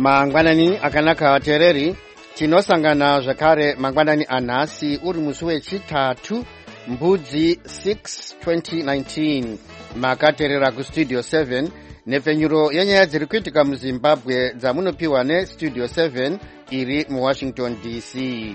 mangwanani akanaka vateereri, tinosangana zvakare mangwanani anhasi uri musi wechitatu mbudzi 6 2019. makateerera kustudio 7 nepfenyuro yenyaya dziri kuitika muzimbabwe dzamunopiwa nestudio 7 iri muwashington dc.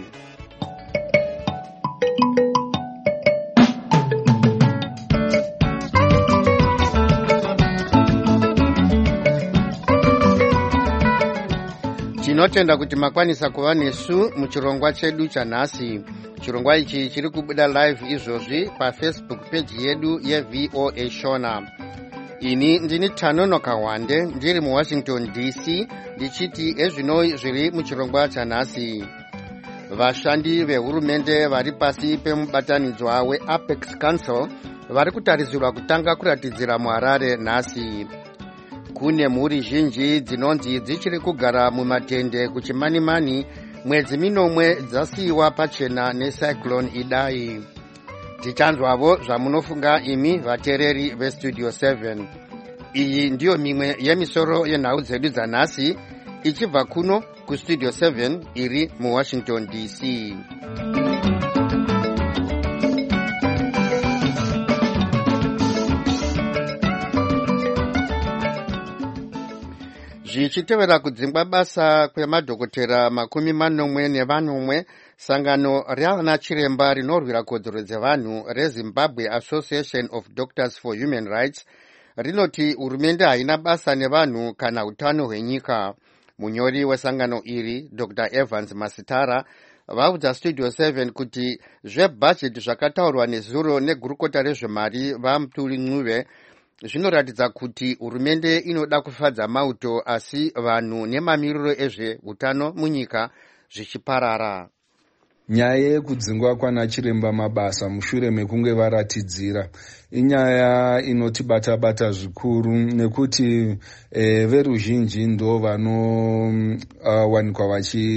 tinotenda kuti makwanisa kuva nesu muchirongwa chedu chanhasi. chirongwa ichi chiri kubuda live izvozvi pafacebook page yedu yevoa shona. ini ndini Tanono Kawande ndiri muwashington dc ndichiti ezvinoi zviri muchirongwa chanhasi. vashandi vehurumende vari pasi pemubatanidzwa weapex council vari kutarisirwa kutanga kuratidzira muharare nhasi. kune mhuri zhinji dzinonzi dzichiri kugara mumatende kuchimanimani mwedzi minomwe dzasiyiwa pachena necyclone Idai. tichanzwavo zvamunofunga imi vateereri vestudio 7. iyi ndiyo mimwe yemisoro yenhau dzedu dzanhasi ichibva kuno kustudio 7 iri muwashington dc. zvichitevera kudzingwa basa kwemadhokotera 40 sangano reana chiremba rinorwira kodzero dzevanhu rezimbabwe association of doctors for human rights rinoti hurumende haina basa nevanhu kana utano hwenyika. munyori wesangano iri dr Evans Masitara vaudza studio 7 kuti zvebhajeti zvakataurwa nezuro negurukota rezvemari vamutuli Ncube zvinoratidza kuti hurumende inoda kufadza mauto asi vanhu nemamiriro ezveutano munyika zvichiparara. nyaya yekudzingwa kwanachiremba mabasa mushure mekunge varatidzira inyaya inotibata-bata zvikuru nekuti veruzhinji ndo vanowanikwa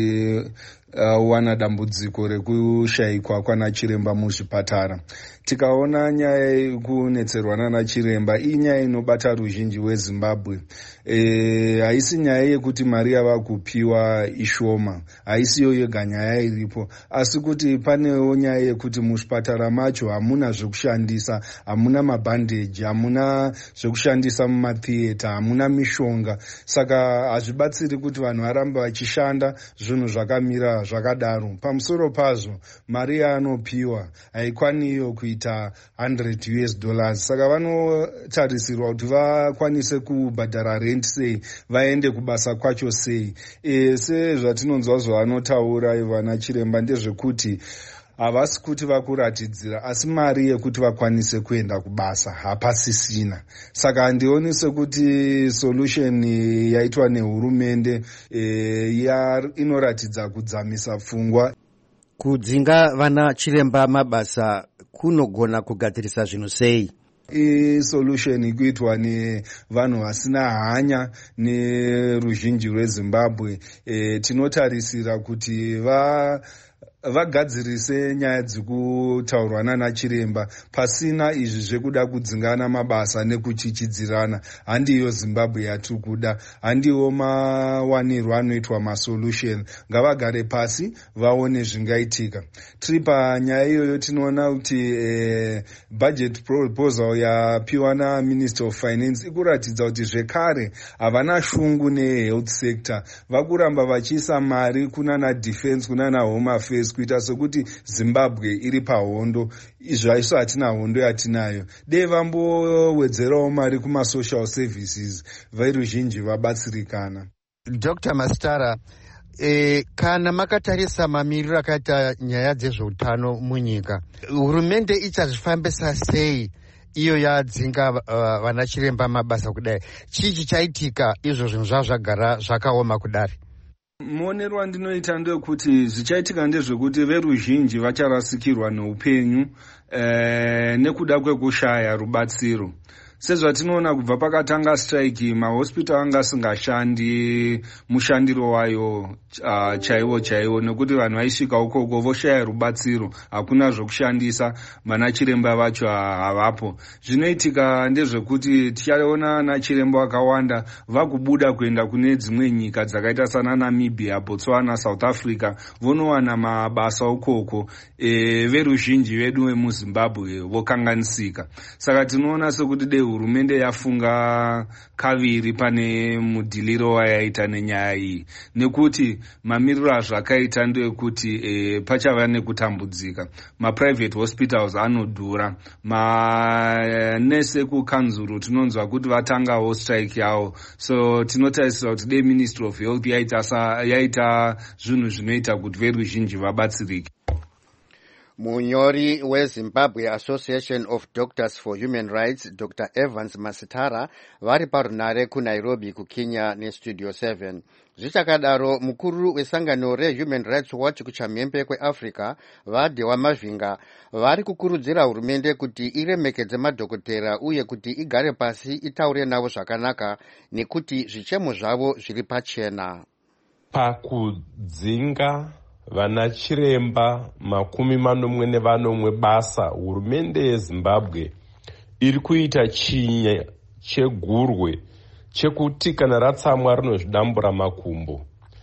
wana dambudziko rekushayikwa kwanachiremba muzvipatara. tikaona nyaya yekunetserwa nanachiremba inyaya inobata ruzhinji wezimbabwe. haisi nyaya yekuti mari yava kupiwa ishoma, haisiyo yega nyaya iripo, asi kuti panewo nyaya yekuti muzvipatara macho hamuna zvekushandisa, hamuna mabhandeji, hamuna zvekushandisa mumatheatre, hamuna mishonga. saka hazvibatsiri kuti vanhu varambe vachishanda zvinhu zvakamira zvakadaro. pamusoro pazvo mari yaanopiwa haikwaniyo kuita $100. saka vanotarisirwa kuti vakwanise kubhadhara rent sei, vaende kubasa kwacho sei. sezvatinonzwa zvavanotaura ivana chiremba ndezvekuti havasi kuti vakuratidzira asi mari yekuti vakwanise kuenda kubasa hapasisina. saka handioni sekuti solution yaitwa nehurumende inoratidza kudzamisa pfungwa. kudzinga vana chiremba mabasa kunogona kugadzirisa zvinhu sei? isolution ikuitwa nevanhu vasina hanya neruzhinji rwezimbabwe. tinotarisira kuti vagadzirise nyaya dzekutaurwa nanachiremba pasina izvi zvekuda kudzingana mabasa nekuchichidzirana. handiyo zimbabwe yatiri kuda, handiwo mawanirwo anoitwa masolution. ngavagare pasi vaone zvingaitika. tiri panyaya iyoyo tinoona kuti budget proposal yapiwa naminister of finance ikuratidza kuti zvekare havana shungu nehealth sector. vakuramba vachiisa mari kunana defense kunana home affairs kuita sekuti zimbabwe iri pahondo. izvaiso hatina hondo yatinayo. dei vambowedzerawo mari kumasocial services veruzhinji vabatsirikana. dr Masitara, kana makatarisa mamiriro akaita nyaya dzezveutano munyika, hurumende ichazvifambisa sei iyo yadzinga vana chiremba mabasa kudai? chii chichaitika izvo zvinhu zvazvagara zvakaoma kudari? muonero wandinoita ndewekuti zvichaitika ndezvekuti veruzhinji vacharasikirwa neupenyu nekuda kwekushaya rubatsiro. sezvatinoona kubva pakatanga strike mahospital anga asingashandi mushandiro wayo chaiwo nekuti vanhu vaisvika ukoko voshaya rubatsiro, hakuna zvokushandisa, vana chiremba vacho havapo. Zvinoitika ndezvekuti tichaona ana chiremba vakawanda vakubuda kuenda kune dzimwe nyika dzakaita sana Namibia, Botswana, South Africa vonowana mabasa ukoko. Veruzhinji vedu vemuZimbabwe vokanganisika. Saka tinoona sekuti dei hurumende yafunga kaviri pane mudhiliro wayaita nenyaya iyi, nekuti mamiriro azvakaita ndeyekuti pachava nekutambudzika. Maprivate hospitals anodhura. Manese kukanzuru tinonzwa kuti vatangawo strike yavo. So tinotarisira kuti dei Ministry of Health yaita zvinhu zvinoita kuti veruzhinji vabatsirike. Munyori weZimbabwe Association of Doctors for Human Rights, Dr. Evans Masitara, vari parunare kuNairobi kuKenya neStudio 7. Zvichakadaro, mukuru wesangano reHuman Rights Watch kuchamhembe kweAfrica, Vadewa Mavinga, vari kukurudzira hurumende kuti iremekedze madhokotera uye kuti igare pasi itaure navo zvakanaka nekuti zvichemo zvavo zviri pachena. Pakudzinga vana chiremba 40 basa, hurumende yeZimbabwe iri kuita chinya chegurwe chekuti kana ratsamwa rinozvidambura makumbo.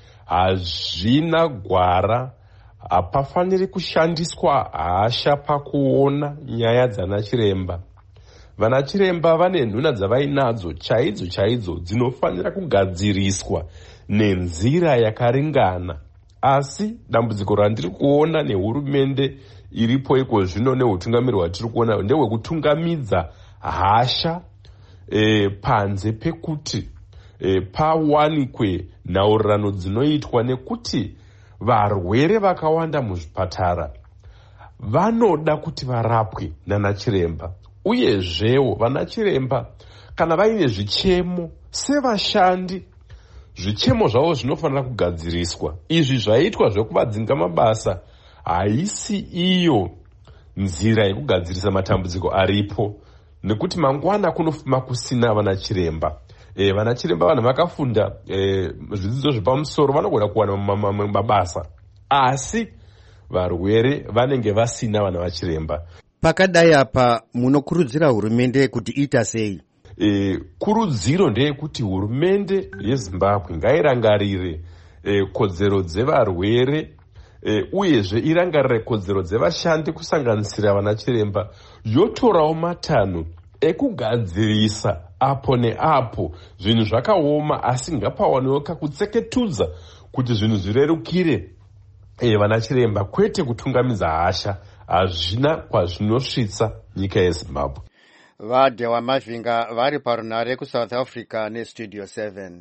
Hazvina gwara, hapafaniri kushandiswa hasha pakuona nyaya dzana chiremba. Vana chiremba vane nhuna dzavainadzo chaidzo dzinofanira kugadziriswa nenzira yakaringana. Asi dambudziko randiri kuona nehurumende iripo iko zvino neutungamiri hwatiri kuona ndehwekutungamidza hasha panze pekuti pawanikwe nhaurirano dzinoitwa, nekuti varwere vakawanda muzvipatara vanoda kuti varapwe nana chiremba. Uyezvewo vana chiremba kana vaine zvichemo sevashandi, zvichemo zvavo zvinofanira kugadziriswa. Izvi zvaitwa zvekuvadzinga mabasa haisi iyo nzira yekugadzirisa matambudziko aripo, nekuti mangwana kunofuma kusina vana chiremba. Vana chiremba vanhu vakafunda zvidzidzo zvepamusoro vanogona kuwana mabasa, asi varwere vanenge vasina vana vachiremba. Pakadai apa munokurudzira hurumende kuti ita sei? Kurudziro ndeyekuti hurumende yeZimbabwe ngairangarire kodzero dzevarwere, uyezve irangarire kodzero dzevashandi kusanganisira vana chiremba, yotorawo matanho ekugadzirisa apo neapo zvinhu zvakaoma, asi ngapawanewo kakutseketudza kuti zvinhu zvirerukire vana chiremba, kwete kutungamidza hasha. Hazvina kwazvinosvitsa nyika yeZimbabwe. Vadewa Mavinga vari parunare kuSouth Africa neStudio 7.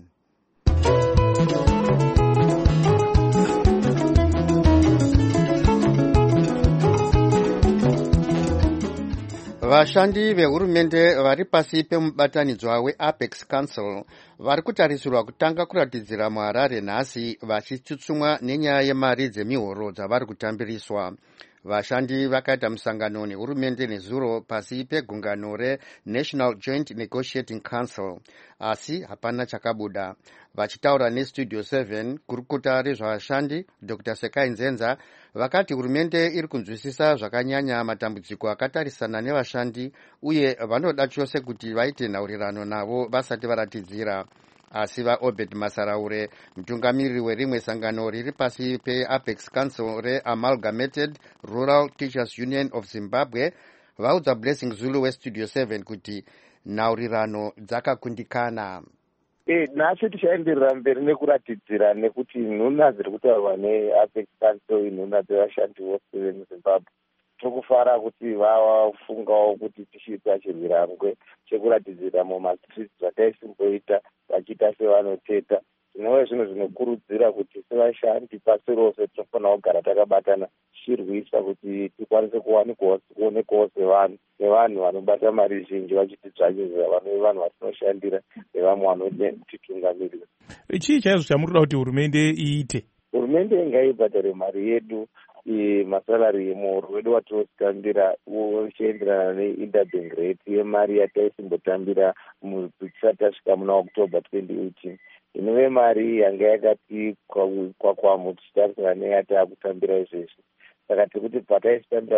Vashandi vehurumende vari pasi pemubatanidzwa weApex Council vari kutarisirwa kutanga kuratidzira muHarare nhasi, vachitsutsumwa nenyaya yemari dzemihoro dzavari kutambiriswa. Vashandi vakaita musangano nehurumende nezuro pasi pegungano reNational Joint Negotiating Council, asi hapana chakabuda. Vachitaura neStudio 7 kurikuta rezvavashandi, Dr. Sekai Nzenza, vakati hurumende iri kunzwisisa zvakanyanya matambudziko akatarisana nevashandi uye vanoda chose kuti vaite nhaurirano navo vasati varatidzira. Asi vaObed Masaraure, mutungamiriri werimwe sangano riri pasi peApex Council reAmalgamated Rural Teachers Union of Zimbabwe, vaudza Blessing Zulu weStudio 7 kuti nhaurirano dzakakundikana. Nhasi tichaenderera mberi nekuratidzira, nekuti nhuna dziri kutaurwa neApex Council inhuna dzevashandi vose vemuZimbabwe. Tokufara kuti vafungawo kuti tichiita chirwirangwe chekuratidzira mumastreets zvataisimboita vachiita sevanoteta. Zvinova zvinhu zvinokurudzira kuti sevashandi pasi rose tinofanira kugara takabatana tichirwisa kuti tikwanise kuonekawo sevanhu vanobata mari zhinji vachitidzvanyirira vanove vanhu vatinoshandira nevamwe vanotititungamirira. Chii chaizvo chamurikuda kuti hurumende iite? Hurumende hurumende ngaibhadhare mari yedu masalari emuhoro wedu watinotambira uchienderana neinterbank rate yemari yataisimbotambira tisati tasvika muna October 2018. Inove mari yanga yakati kwakwamu tichitarisana neyataakutambira izvezvi. Saka tiri kuti pataisitambira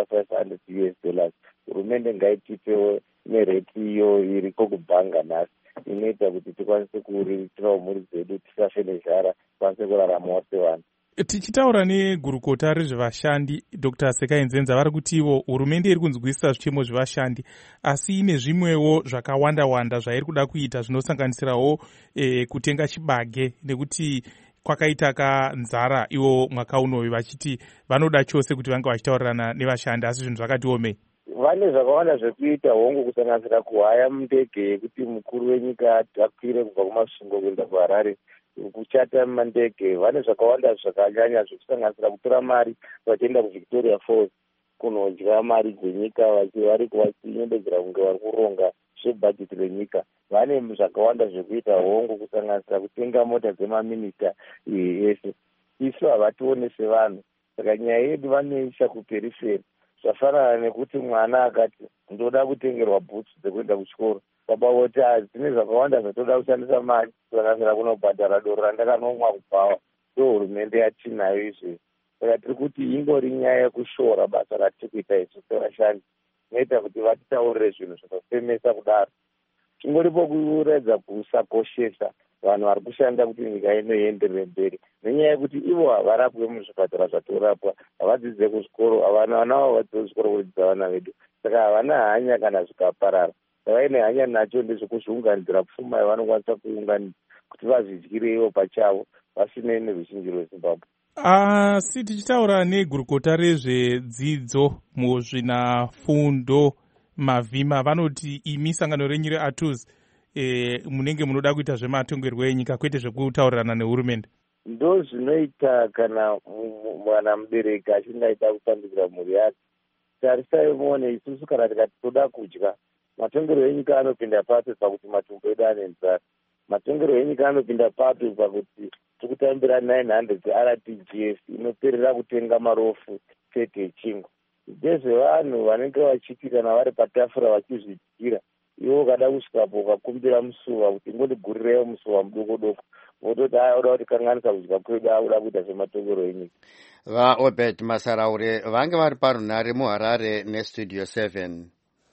$500, hurumende ngaitipewo nereti iyo iriko kubhanga nhasi inoita kuti tikwanise kuriritirawo mhuri dzedu tisafe nezhara, tikwanise kuraramawo sevanhu. Tichitaura negurukota rezvevashandi Dr. Sekai Nzenza vari kuti ivo hurumende iri kunzwisisa zvichemo zvevashandi asi ine zvimwewo zvakawanda zvairi kuda kuita zvinosanganisirawo kutenga chibage nekuti kwakaita kanzara ivo mwaka unoyu vachiti vanoda chose kuti vange vachitaurirana nevashandi asi zvinhu zvakati omei. Vane zvakawanda zvekuita hongu kusanganisira kuhaya ndege yekuti mukuru wenyika akwire kubva kumasvingo kuenda kuHarare, kuchata mandege. Vane zvakawanda zvakanyanya zvekusanganisira kutora mari vachienda kuVictoria Falls kunodya mari dzenyika vari kuvachinyembedzera kunge vari kuronga zvebhajeti renyika. Vane zvakawanda zvekuita hongu kusanganisira kutenga mota dzemaminista ese. Isu havatione sevanhu, saka nyaya yedu vanoisa kuperiferi. Zvafanana nekuti mwana akati ndoda kutengerwa bhutsu dzekuenda kuchikoro, baba voti dzine zvakawanda zvatoda kushandisa mari kusanganisira kunobhadhara doro randakanomwa kubvawa. Ndo hurumende yatinayo izvezvi. Saka tiri kuti ingori nyaya yekushora basa ratiri kuita isu sevashandi, inoita kuti vatitaurire zvinhu zvakafemesa kudaro. Chingoripo kuredza kusakoshesa vanhu vari kushanda kuti nyika inoenderere mberi, nenyaya yekuti ivo havarapwe muzvipatara zvatorapwa, havadzidze kuzvikoro, havana vana vavo vadzidze kuzvikoro kudzidza vana vedu, saka havana hanya kana zvikaparara. Vaine hanya nacho ndezvekuzviunganidzira pfuma yavanokwanisa kuunganidza kuti vazvidyire ivo pachavo vasinei neruzhinji rweZimbabwe. Asi tichitaura negurukota rezvedzidzo muzvinafundo mavhima vanoti imi sangano renyu reATUS munenge munoda kuita zvematongerwo enyika kwete zvekutaurirana nehurumende. Ndo zvinoita kana mwana mubereki achinge aita kutambikira mhuri yake. Tarisai muone isusu kana tikati toda kudya, matongero enyika anopinda papi pakuti matumbu edu ane nzara. Matongero enyika anopinda papi pakuti tikutambira 900 RTGS inoperera kutenga marofu 30 echingwa. Ndezvevanhu vanenge vachiti kana vari patafura vachizvidyira, iwo ukada kusvikapo ukakumbira musuva kuti ngondigurirewo musuva mudoko vototi oda kuti kanganisa kudya kwedu, auda kuita zvematongero enyika. vaObert Masaraure vange vari parunhare muHarare neStudio 7.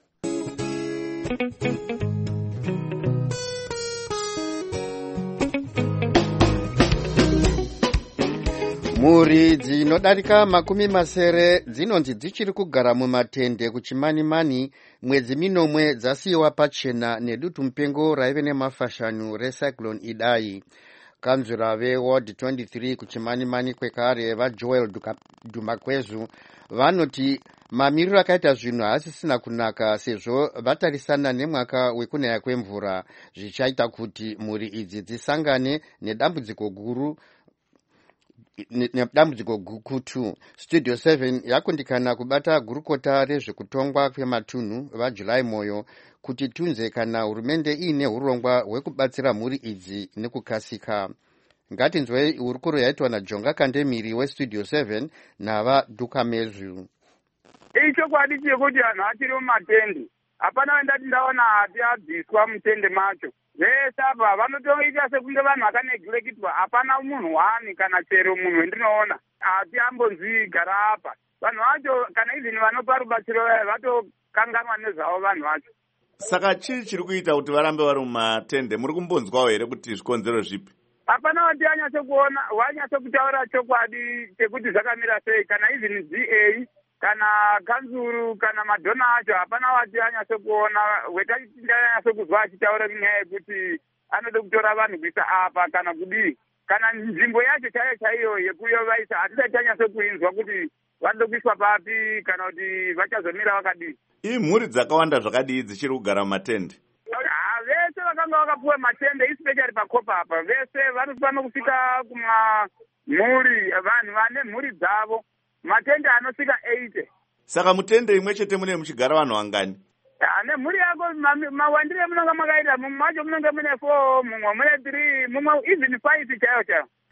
Mhuri dzinodarika 70 dzinonzi dzichiri kugara mumatende kuchimanimani mwedzi minomwe dzasiyiwa pachena nedutu mupengo raive nemafashanu recyclone Idai. Kanzura veWard 23 kuchimanimani kwekare vaJoel Dumakwezu vanoti mamiriro akaita zvinhu asisina kunaka sezvo vatarisana nemwaka wekunaya kwemvura zvichaita kuti mhuri idzi dzisangane nedambudziko gukutu. Studio 7 yakundikana kubata gurukota rezvekutongwa kwematunhu vaJulai Moyo kuti tunze kana hurumende iine urongwa hwekubatsira mhuri idzi nekukasika. Ngatinzwei hurukuro yaitwa naJonga Kandemiri weStudio 7 navaDukamezu. Ichokwadi chekuti vanhu vachiri mumatende, hapana wendati ndaona hati abviswa mutende macho. Vese apa vanotoita sekunge vanhu vakanegilekitwa, hapana munhu wani kana chero munhu wendinoona hati ambonzi gara apa. Vanhu vacho kana izini vanopa rubatsiro vatokanganwa nezvavo vanhu vacho. Saka chii chiri kuita kuti varambe vari mumatende? Muri kumbonzwawo here kuti zvikonzero zvipi? Hapana wati anyatsokuona, wanyatsokutaura chokwadi chekuti zvakamira sei, kana izini GA kana kanzuru kana madhona acho, hapana wati anyatsokuona. Wetanyatsokunzwa achitaura nyaya yekuti anode kutora vanhu kuisa apa kana kudii, kana nzvimbo yacho chaiyo yekuyovaisa hatisati tanyatsokuinzwa kuti vanode kuiswa papi kana kuti vachazomira vakadii. Imhuri dzakawanda zvakadii dzichiri kugara mumatende? Vese vakanga vakapuwa matende especially pakopa apa, vese vanofana kusvika kumamhuri, vanhu vane mhuri dzavo, matende anosvika 80. Saka mutende imwe chete mune muchigara vanhu vangani? Nemhuri yako mawandire munonga makaita, mumwe macho munonga mune 4, mumwe mune 3, mumwe even 5 chaiyo.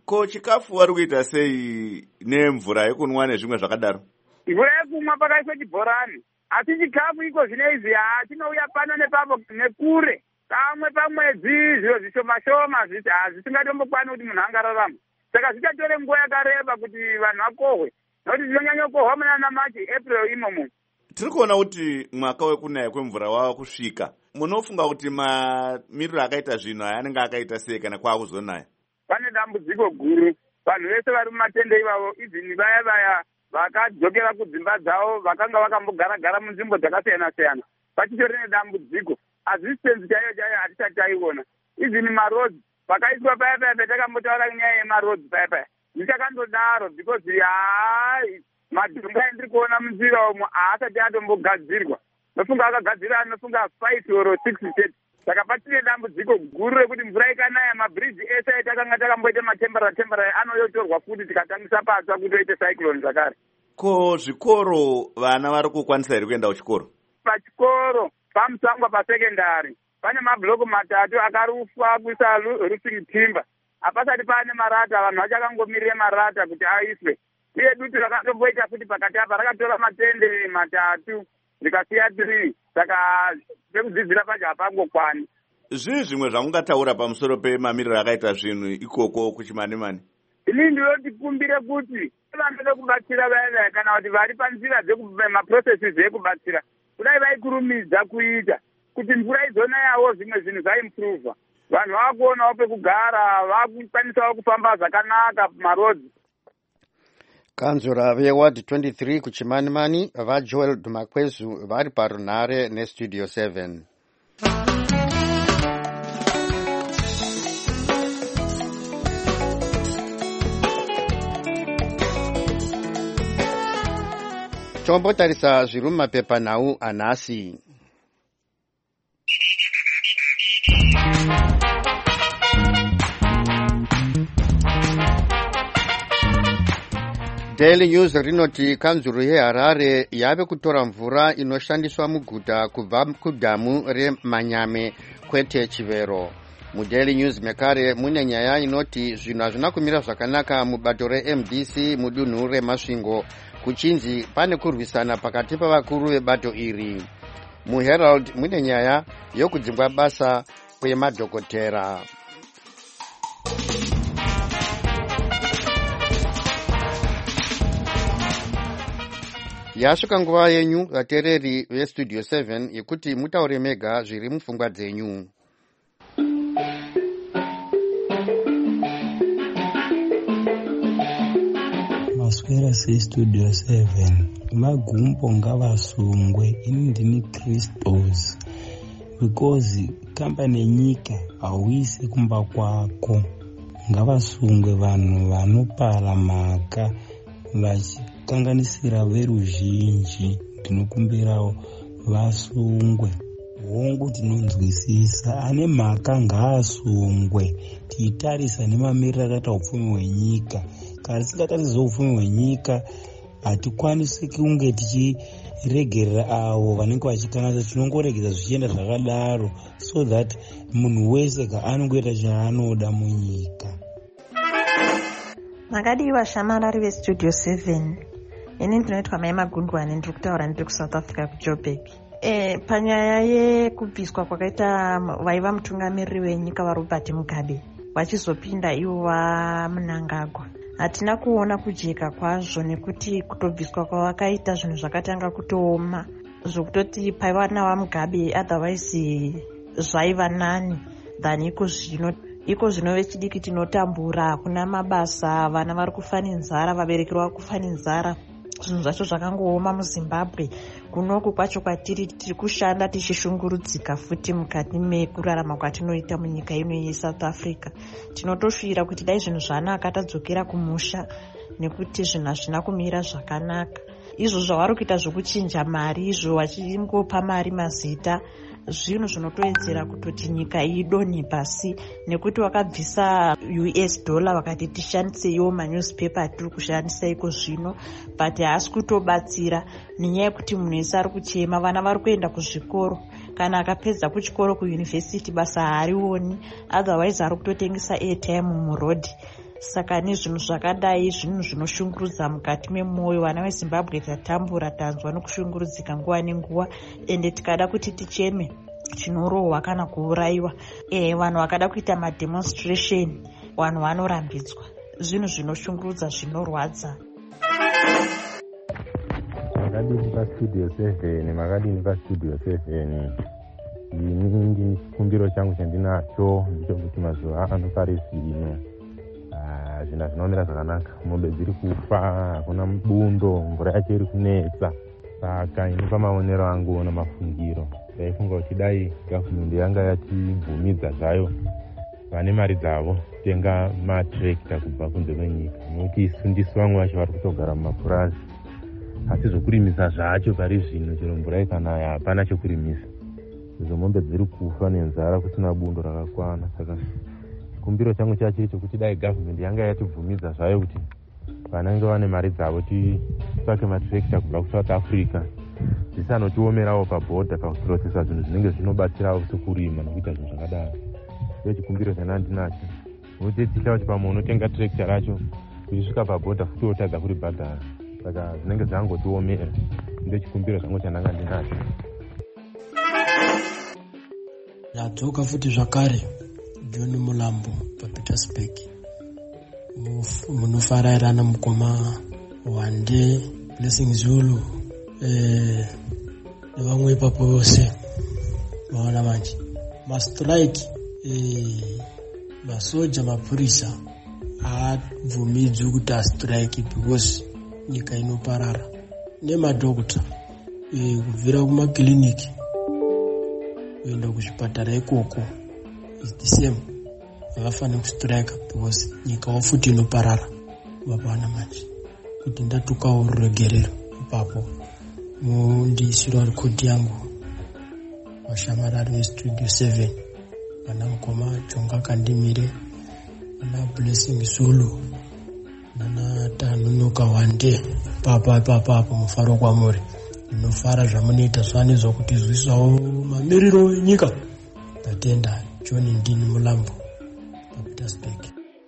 Ko chikafu vari kuita sei nemvura yekunwa nezvimwe zvakadaro? Mvura yekumwa pakaiswa chibhorani, asi chikafu iko zvinezvi chinouya pano nepapo nekure. Kamwe pamwedzi zviro zvishoma-shoma hazvisingatombokwani kuti munhu angararama. Saka zvichatore nguva yakareba kuti vanhu vakohwe. Nokuti tinonyanya kukohwa muna March, April imomo. Tiri kuona kuti mwaka wekunaya kwemvura wava kusvika. Munofunga kuti mamiriro akaita zvinhu aya anenge akaita sei kana kwaakuzonaya? Pane dambudziko guru. Vanhu vese vari mumatende ivavo, izini vaya vakadzokera kudzimba dzavo, vakanga vakambogara munzvimbo dzakasiyana-siyana. Vachitori nedambudziko. Assistance chaiyo hatisati taiona. Izini marodzi, vakaiswa paya patakambotaura nyaya yemarodzi paya. Ndichakandodaro because madhunga endiri kuona munzira umo haasati atombogadzirwa. Nofunga akagadzira anofunga 5 or 6 state. Saka patine dambudziko guru rekuti mvura ikanaya mabridge ese etakanga takamboita matembera anoyotorwa futi tikatangisa patsva kuti oite cyclone zvakare. Ko zvikoro vana vari kukwanisa here kuenda kuchikoro? Pachikoro pamusangwa pasekendari pane mabloko 3 akarufwa kuisa roofing timber. Hapasati pane marata, vanhu vachakangomirire marata kuti aiswe. Uye dutu rakatomboita futi pakati apa rakatora matende 3 rikasiya 3. Saka pekudzidzira pacho hapangokwani. Zvii zvimwe zvamungataura pamusoro pemamiriro akaita zvinhu ikoko kuChimanimani? Ini ndinoti kumbire kuti vanoda kubatsira vaya kana kuti vari panzira dzemaprocesses ekubatsira kudai vaikurumidza kuita kuti mvura izonayawo zvimwe zvinhu zvaimprova. Vanhu vakuonawo pekugara, vakukwanisawo kufamba zvakanaka marodzi. Kanzura veward 23 kuChimanimani vaJoel Dumakwezu vari parunhare nestudio 7. Tombotarisa zviri mumapepanhau anhasi. Daily News rinoti kanzuru yeHarare yave kutora mvura inoshandiswa muguta kubva kudhamu reManyame kwete Chivero. MuDaily News mekare mune nyaya inoti zvinhu hazvina kumira zvakanaka mubato reMDC mudunhu reMasvingo kuchinzi pane kurwisana pakati pavakuru vebato iri. MuHerald mune nyaya yokudzingwa basa kwemadhokotera. Yasvika nguva yenyu vateereri vestudio 7 yekuti mutaure mega zviri mupfungwa dzenyu. Maswera sestudio 7 magumbo ngavasungwe. Ini ndini Christos because kambani yenyika hauisi kumba kwako. Ngavasungwe vanhu vanopara mhaka vachikanganisira veruzhinji. Ndinokumbirawo vasungwe. Hongu tinonzwisisa, ane mhaka ngaasungwe. Tiitarisa nemamiriro akaita upfumi hwenyika. Kana tisingatarisi upfumi hwenyika hatikwanisi kunge tichiregerera avo vanenge vachikanganisa. Tinongoregedza zvichienda zvakadaro so that munhu wese anongoita chaanoda munyika. Makadiwa shamarari vestudio 7. Ini ndinoitwa Mai Magundwane, ndiri kutaura ndiri kuSouth Africa kuJoburg. Panyaya yekubviswa kwakaita vaiva mutungamiriri wenyika vaRobert Mugabe vachizopinda ivo vaMnangagwa, hatina kuona kujeka kwazvo nekuti kutobviswa kwavakaita zvinhu zvakatanga kutooma zvokutoti paiva navaMugabe otherwise zvaiva nani than iko zvino vechidiki tinotambura, hakuna mabasa, vana vari kufa nenzara, vabereki vari kufa nenzara. Zvinhu zvacho zvakangooma muZimbabwe. Kunoku kwacho kwatiri tiri kushanda tichishungurudzika futi mukati mekurarama kwatinoita munyika ino yeSouth Africa. Tinotosvira kuti dai zvinhu zvanaka tadzokera kumusha nekuti zvinhu hazvina kumira zvakanaka. Izvo zvavari kuita zvokuchinja mari, izvo vachingopa mari mazita, zvinhu zvinotoedzera kutoti nyika idonhe pasi, nekuti wakabvisa US dollar vakati tishandiseiwo manewspaper atiri kushandisa iko zvino, but haasi kutobatsira nenyaya yekuti munhu wese ari kuchema. Vana vari kuenda kuzvikoro, kana akapedza kuchikoro kuyunivhesiti basa haarioni, otherwise ari kutotengesa airtime murodhi. saka nezvinhu zvakadai zvinhu zvinoshungurudza mukati memwoyo. Vana vezimbabwe tatambura, tanzwa nokushungurudzika nguva nenguva, ende tikada kuti ticheme chinorohwa kana kuurayiwa. Vanhu vakada kuita mademonstration, vanhu vanorambidzwa. Zvinhu zvinoshungurudza, zvinorwadza. Makadini pastudio 7, makadini pastudio 7. Ini chikumbiro changu chandinacho ndechekuti mazuva ano pari zvino zvinhu zvinoonera zvakanaka. Mombe dziri kufa, hakuna bundo, mvura yacho iri kunetsa. Saka ini pamaonero angu ona mafungiro ndaifunga kuti dai gavhumende yanga yatibvumidza zvayo vane mari dzavo kutenga matrekta kubva kunze kwenyika, nokuti isu ndisu vamwe vacho vari kutogara mumapurazi, asi zvokurimisa zvacho pari zvino chero mvura ikanaya hapana chokurimisa. Izo mombe dziri kufa nenzara kusina bundo rakakwana. Saka chikumbiro changu chachiri chokuti dai gavhumende yanga yatibvumidza zvayo kuti vanenge vane mari dzavo titsvake matrekta kubva kuSouth Africa, zvisanotiomerawo pabhodha pakuprocesa zvinhu zvinenge zvinobatsirawo sekurima nokuita zvinhu zvakadaro. Iyo chikumbiro chandinacho, nokuti ticha kuti pamwe unotenga trekta racho uchisvika pabhodha futi wotadza kuribhadhara, saka zvinenge zvangotiomera. Ndo chikumbiro changu chandanga ndinacho. Ndadzoka futi zvakare, John Mulambo paPietersburg. Munofarairana mukoma Wande, Blessing Zulu, nevamwe ipapo vose vaona manje. Mastrike, masoja, mapurisa haabvumidzwi kuti astrike because nyika inoparara. Nemadhokota kubvira kumakiliniki kuenda kuzvipatara ikoko is the same. Havafanira kustrike because nyika wafuti inoparara vapana manje. Kuti ndatukawo ruregerero ipapo mundisira rekodi yangu vashamarari vestudio 7, vana mukoma Chonga Kandimire, vana Blessing Zulu, vana Tanunuka Wande, papo mufaro kwamuri. Munofara zvamunoita zvanizwa kuti zvisawo mamiriro enyika. Tatenda. John Ndini Mulambo paPietersburg.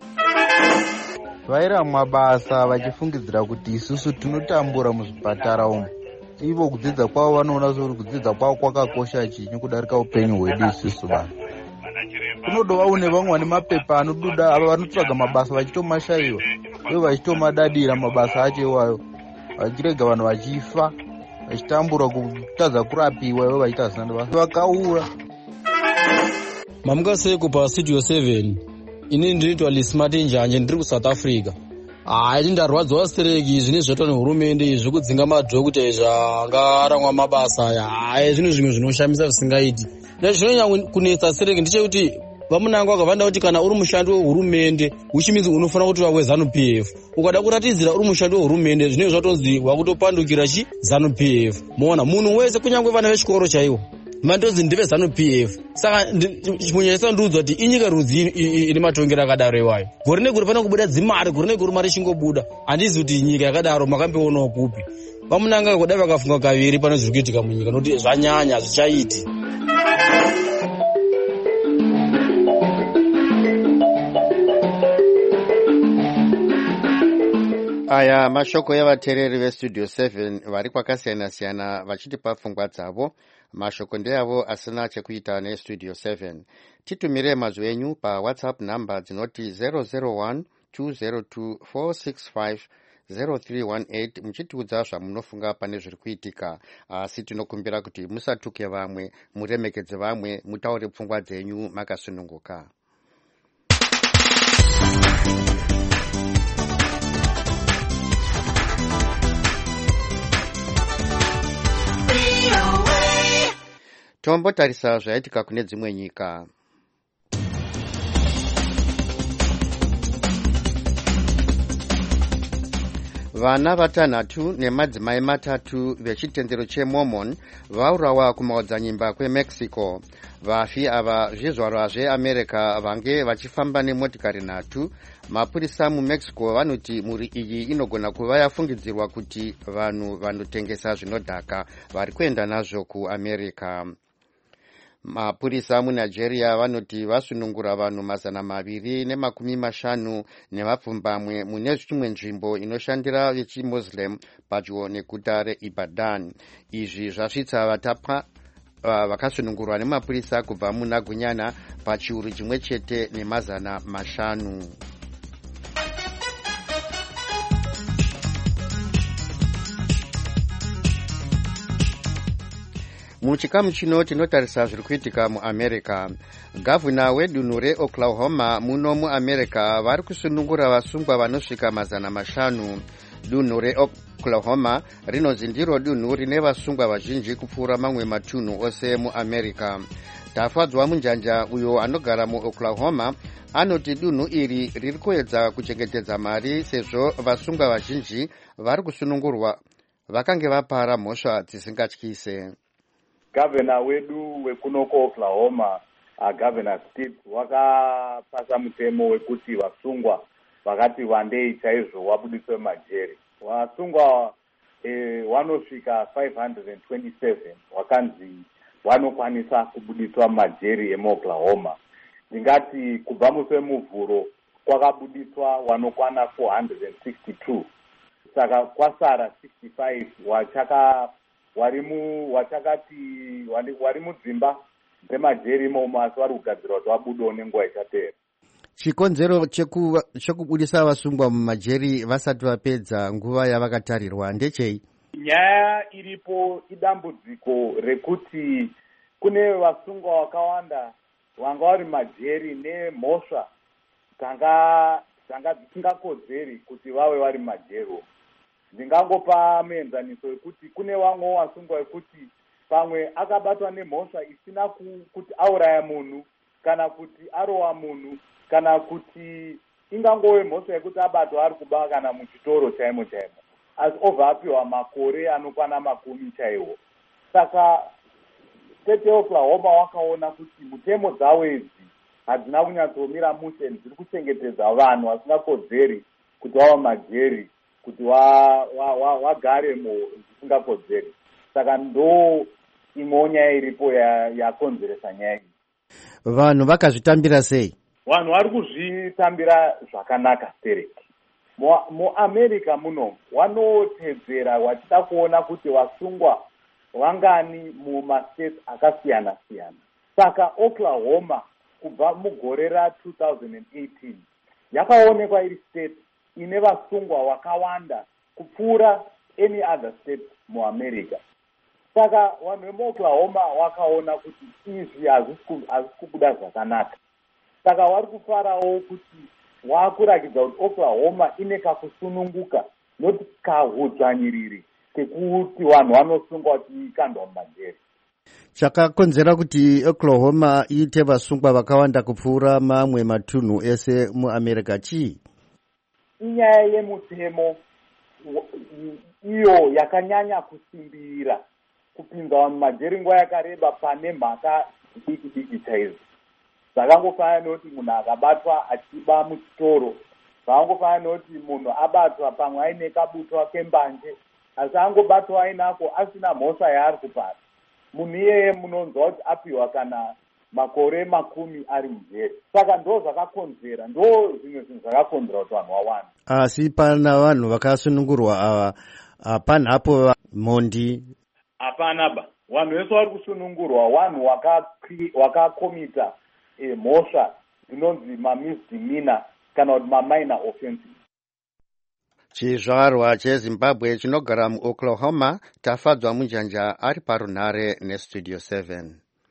Vaira mabasa vachifungidzira kuti isusu tinotambura muzvipatara umu. Ivo kudzidza kwavo vanoona zuri kudzidza kwavo kwakakosha chinyi kudarika upenyu hwedu isusu vanhu. Kunodova une vamwe vane mapepa anoduda, ava vanotsvaga mabasa vachitomashaiwa, ivo vachitomadadira mabasa acho iwayo, vachirega vanhu vachifa, vachitambura kutadza kurapiwa, ivo vachiita zvinhu vakaura. Mamungaseko pastudio 7. Ini ndinoitwa Lismart Njanje, ndiri kuSouth Africa. Ini ndarwadzwa strike zvine zvoitwa nehurumende zvekudzinga madhokota zvangaramwa mabasa aya. Zvinhu zvimwe zvinoshamisa zvisingaiti. Zvinonyanya kunetsa strike ndechekuti vamunanga vakavanda kuti kana uri mushandi wehurumende uchimidzi unofanira kuti wawe ZANU-PF. Ukada kuratidzira uri mushandi wehurumende zvinenge zvatonzi wakutopandukira ZANU-PF. Muona munhu wese kunyange vana vechikoro chaiwo mandonzi ndeve ZANU-PF. Saka munyaya ndudzwa kuti inyika rudzi ine matongero akadaro iwayo. Gore negore pana kubuda dzimari, gore negore mari chingobuda. Handizi kuti nyika yakadaro makambionawo kupi. Vamunanga kuda vakafunga kaviri pane zviri kuitika munyika nokuti zvanyanya hazvichaiti. Aya mashoko yavateereri vestudio 7 vari kwakasiyana-siyana vachitipa pfungwa dzavo. Mashoko ndeavo asina chekuita nestudio 7. Titumire mazwi enyu paWhatsApp namba dzinoti 001 202 465 0318 muchitiudza zvamunofunga pane zviri kuitika. Asi tinokumbira kuti musatuke vamwe, muremekedze vamwe, mutaure pfungwa dzenyu makasununguka. Tombotarisa zvaitika kune dzimwe nyika. Vana vatanhatu nemadzimai matatu vechitendero cheMormon vaurawa kumaodzanyimba kweMexico. Vafi ava zvizvarwa zveAmerica vange vachifamba nemotikari nhatu. Mapurisa muMexico vanoti mhuri iyi inogona kuva yafungidzirwa kuti vanhu vanotengesa zvinodhaka vari kuenda nazvo kuAmerica. Mapurisa muNigeria vanoti vasunungura vanhu 250 nevapfumbamwe mune zvimwe nzvimbo inoshandira vechimuslim padyo neguta reIbadan. Izvi zvasvitsa vatapwa vakasunungurwa nemapurisa kubva muna Gunyana pachiuru chimwe chete ne500. Muchikamu chino tinotarisa zviri kuitika muAmerica. Gavana wedunhu reOklahoma muno muAmerica vari kusunungura vasungwa vanosvika 500. Dunhu reOklahoma rinonzi ndiro dunhu rine vasungwa vazhinji kupfuura mamwe matunhu ose muAmerica. Tafadzwa munjanja uyo anogara muOklahoma anoti dunhu iri riri kuedza kuchengetedza mari sezvo vasungwa vazhinji vari kusunungurwa vakange vapara mhosva dzisingatyise. Gavana wedu wekunoko Oklahoma, Governor Stitt, wakapasa mutemo wekuti vasungwa vakati wandei chaizvo wabudiswe majeri. Vasungwa vanosvika 527 wakanzi vanokwanisa kubudiswa majeri emuOklahoma. Ndingati kubva musi wemuvhuro kwakabudiswa vanokwana 462. Saka kwasara 65 wari mudzimba dzemajeri imomo asi vari kugadzirwa kuti vabudewo nenguva ichateera. Chikonzero chekubudisa vasungwa mumajeri vasati vapedza nguva yavakatarirwa ndechei? Nyaya iripo idambudziko rekuti kune vasungwa vakawanda vanga vari majeri nemhosva dzanga dzisingakodzeri kuti vave vari majeri. Ndingangopa muenzaniso wekuti kune vamwe vasungwa wekuti pamwe akabatwa nemhosva isina kuti auraya munhu kana kuti arova munhu kana kuti ingangove mhosva yekuti abatwa ari kuba kana muchitoro chaimo chaimo, asi obva apiwa makore anokwana 10 chaiwo. Saka state yeOklahoma wakaona kuti mutemo dzawo idzi hadzina kunyatsomira mushe, dziri kuchengetedza vanhu vasingakodzeri kuti vava majeri, kuti wagaremo zvisingakodzeri. Saka ndo imwewo nyaya iripo yakonzeresa nyaya iyi. Vanhu vakazvitambira sei? Vanhu vari kuzvitambira zvakanaka stereki. MuAmerica muno vanotedzera vachida kuona kuti vasungwa vangani mumastate akasiyana siyana. Saka Oklahoma kubva mugore ra2018 yakaonekwa iri state ine vasungwa vakawanda kupfuura any other state muAmerica. Saka vanhu vemuOklahoma vakaona kuti izvi hazvisi kubuda zvakanaka. Saka vari kufarawo kuti vakurakidza kuti Oklahoma ine kakusununguka noti kahudzvanyiriri kekuti vanhu vanosungwa vachikandwa mumajeri. Chakakonzera kuti Oklahoma iite vasungwa vakawanda kupfuura mamwe matunhu ese muAmerica chii? Inyaya yemutemo iyo yakanyanya kusimbira kupinza vanhu majeri nguva yakareba pane mhaka diki chaidzo. Zvakangofanana nekuti munhu akabatwa achiba muchitoro, zvakangofanana nekuti munhu abatwa pamwe aine kabutwa kembanje, asi angobatwa ainako asina mhosva yaari kupata. Munhu iyeye munonzwa kuti apiwa kana makore 10 ari mujeri. Saka ndo zvakakonzera, ndo zvimwe zvinhu zvakakonzera kuti vanhu wawanda. Asi pana vanhu vakasunungurwa ava hapanapo mhondi? Hapana ba. Vanhu vese vari kusunungurwa vanhu wakakomita mhosva dzinonzi mamisdemeanor kana kuti maminor offenses. Chizvarwa cheZimbabwe chinogara muOklahoma tafadzwa munjanja ari parunhare neStudio 7.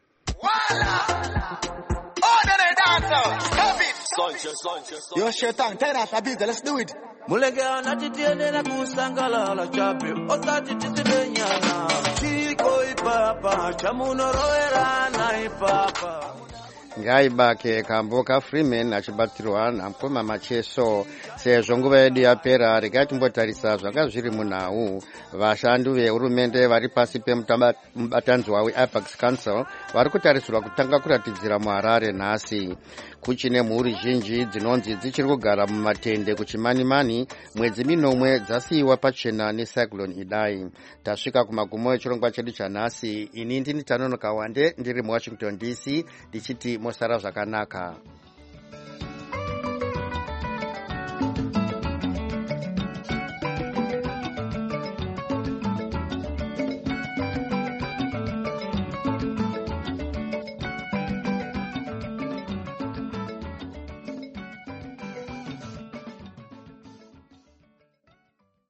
Yo Shetan, tell us a bit, let's do it. Mulega na titiene kusangala la chapi, osati tisibenyana. Chiko ipapa, chamunoroera na ipapa. Ngaibake Kamboka Freeman achibatirwa namukoma Macheso. Sezvo nguva yedu yapera, regai timbotarisa zvanga zviri munhau. Vashandi vehurumende vari pasi pemubatanzwa weApex Council vari kutarisirwa kutanga kuratidzira muHarare nhasi. kuchine mhuri zhinji dzinonzi dzichiri kugara mumatende kuchimanimani mwedzi minomwe dzasiyiwa pachena necyclone Idai. Tasvika kumagumo echirongwa chedu chanhasi. Ini ndini Tanono Kawande ndiri muWashington DC ndichiti mosara zvakanaka.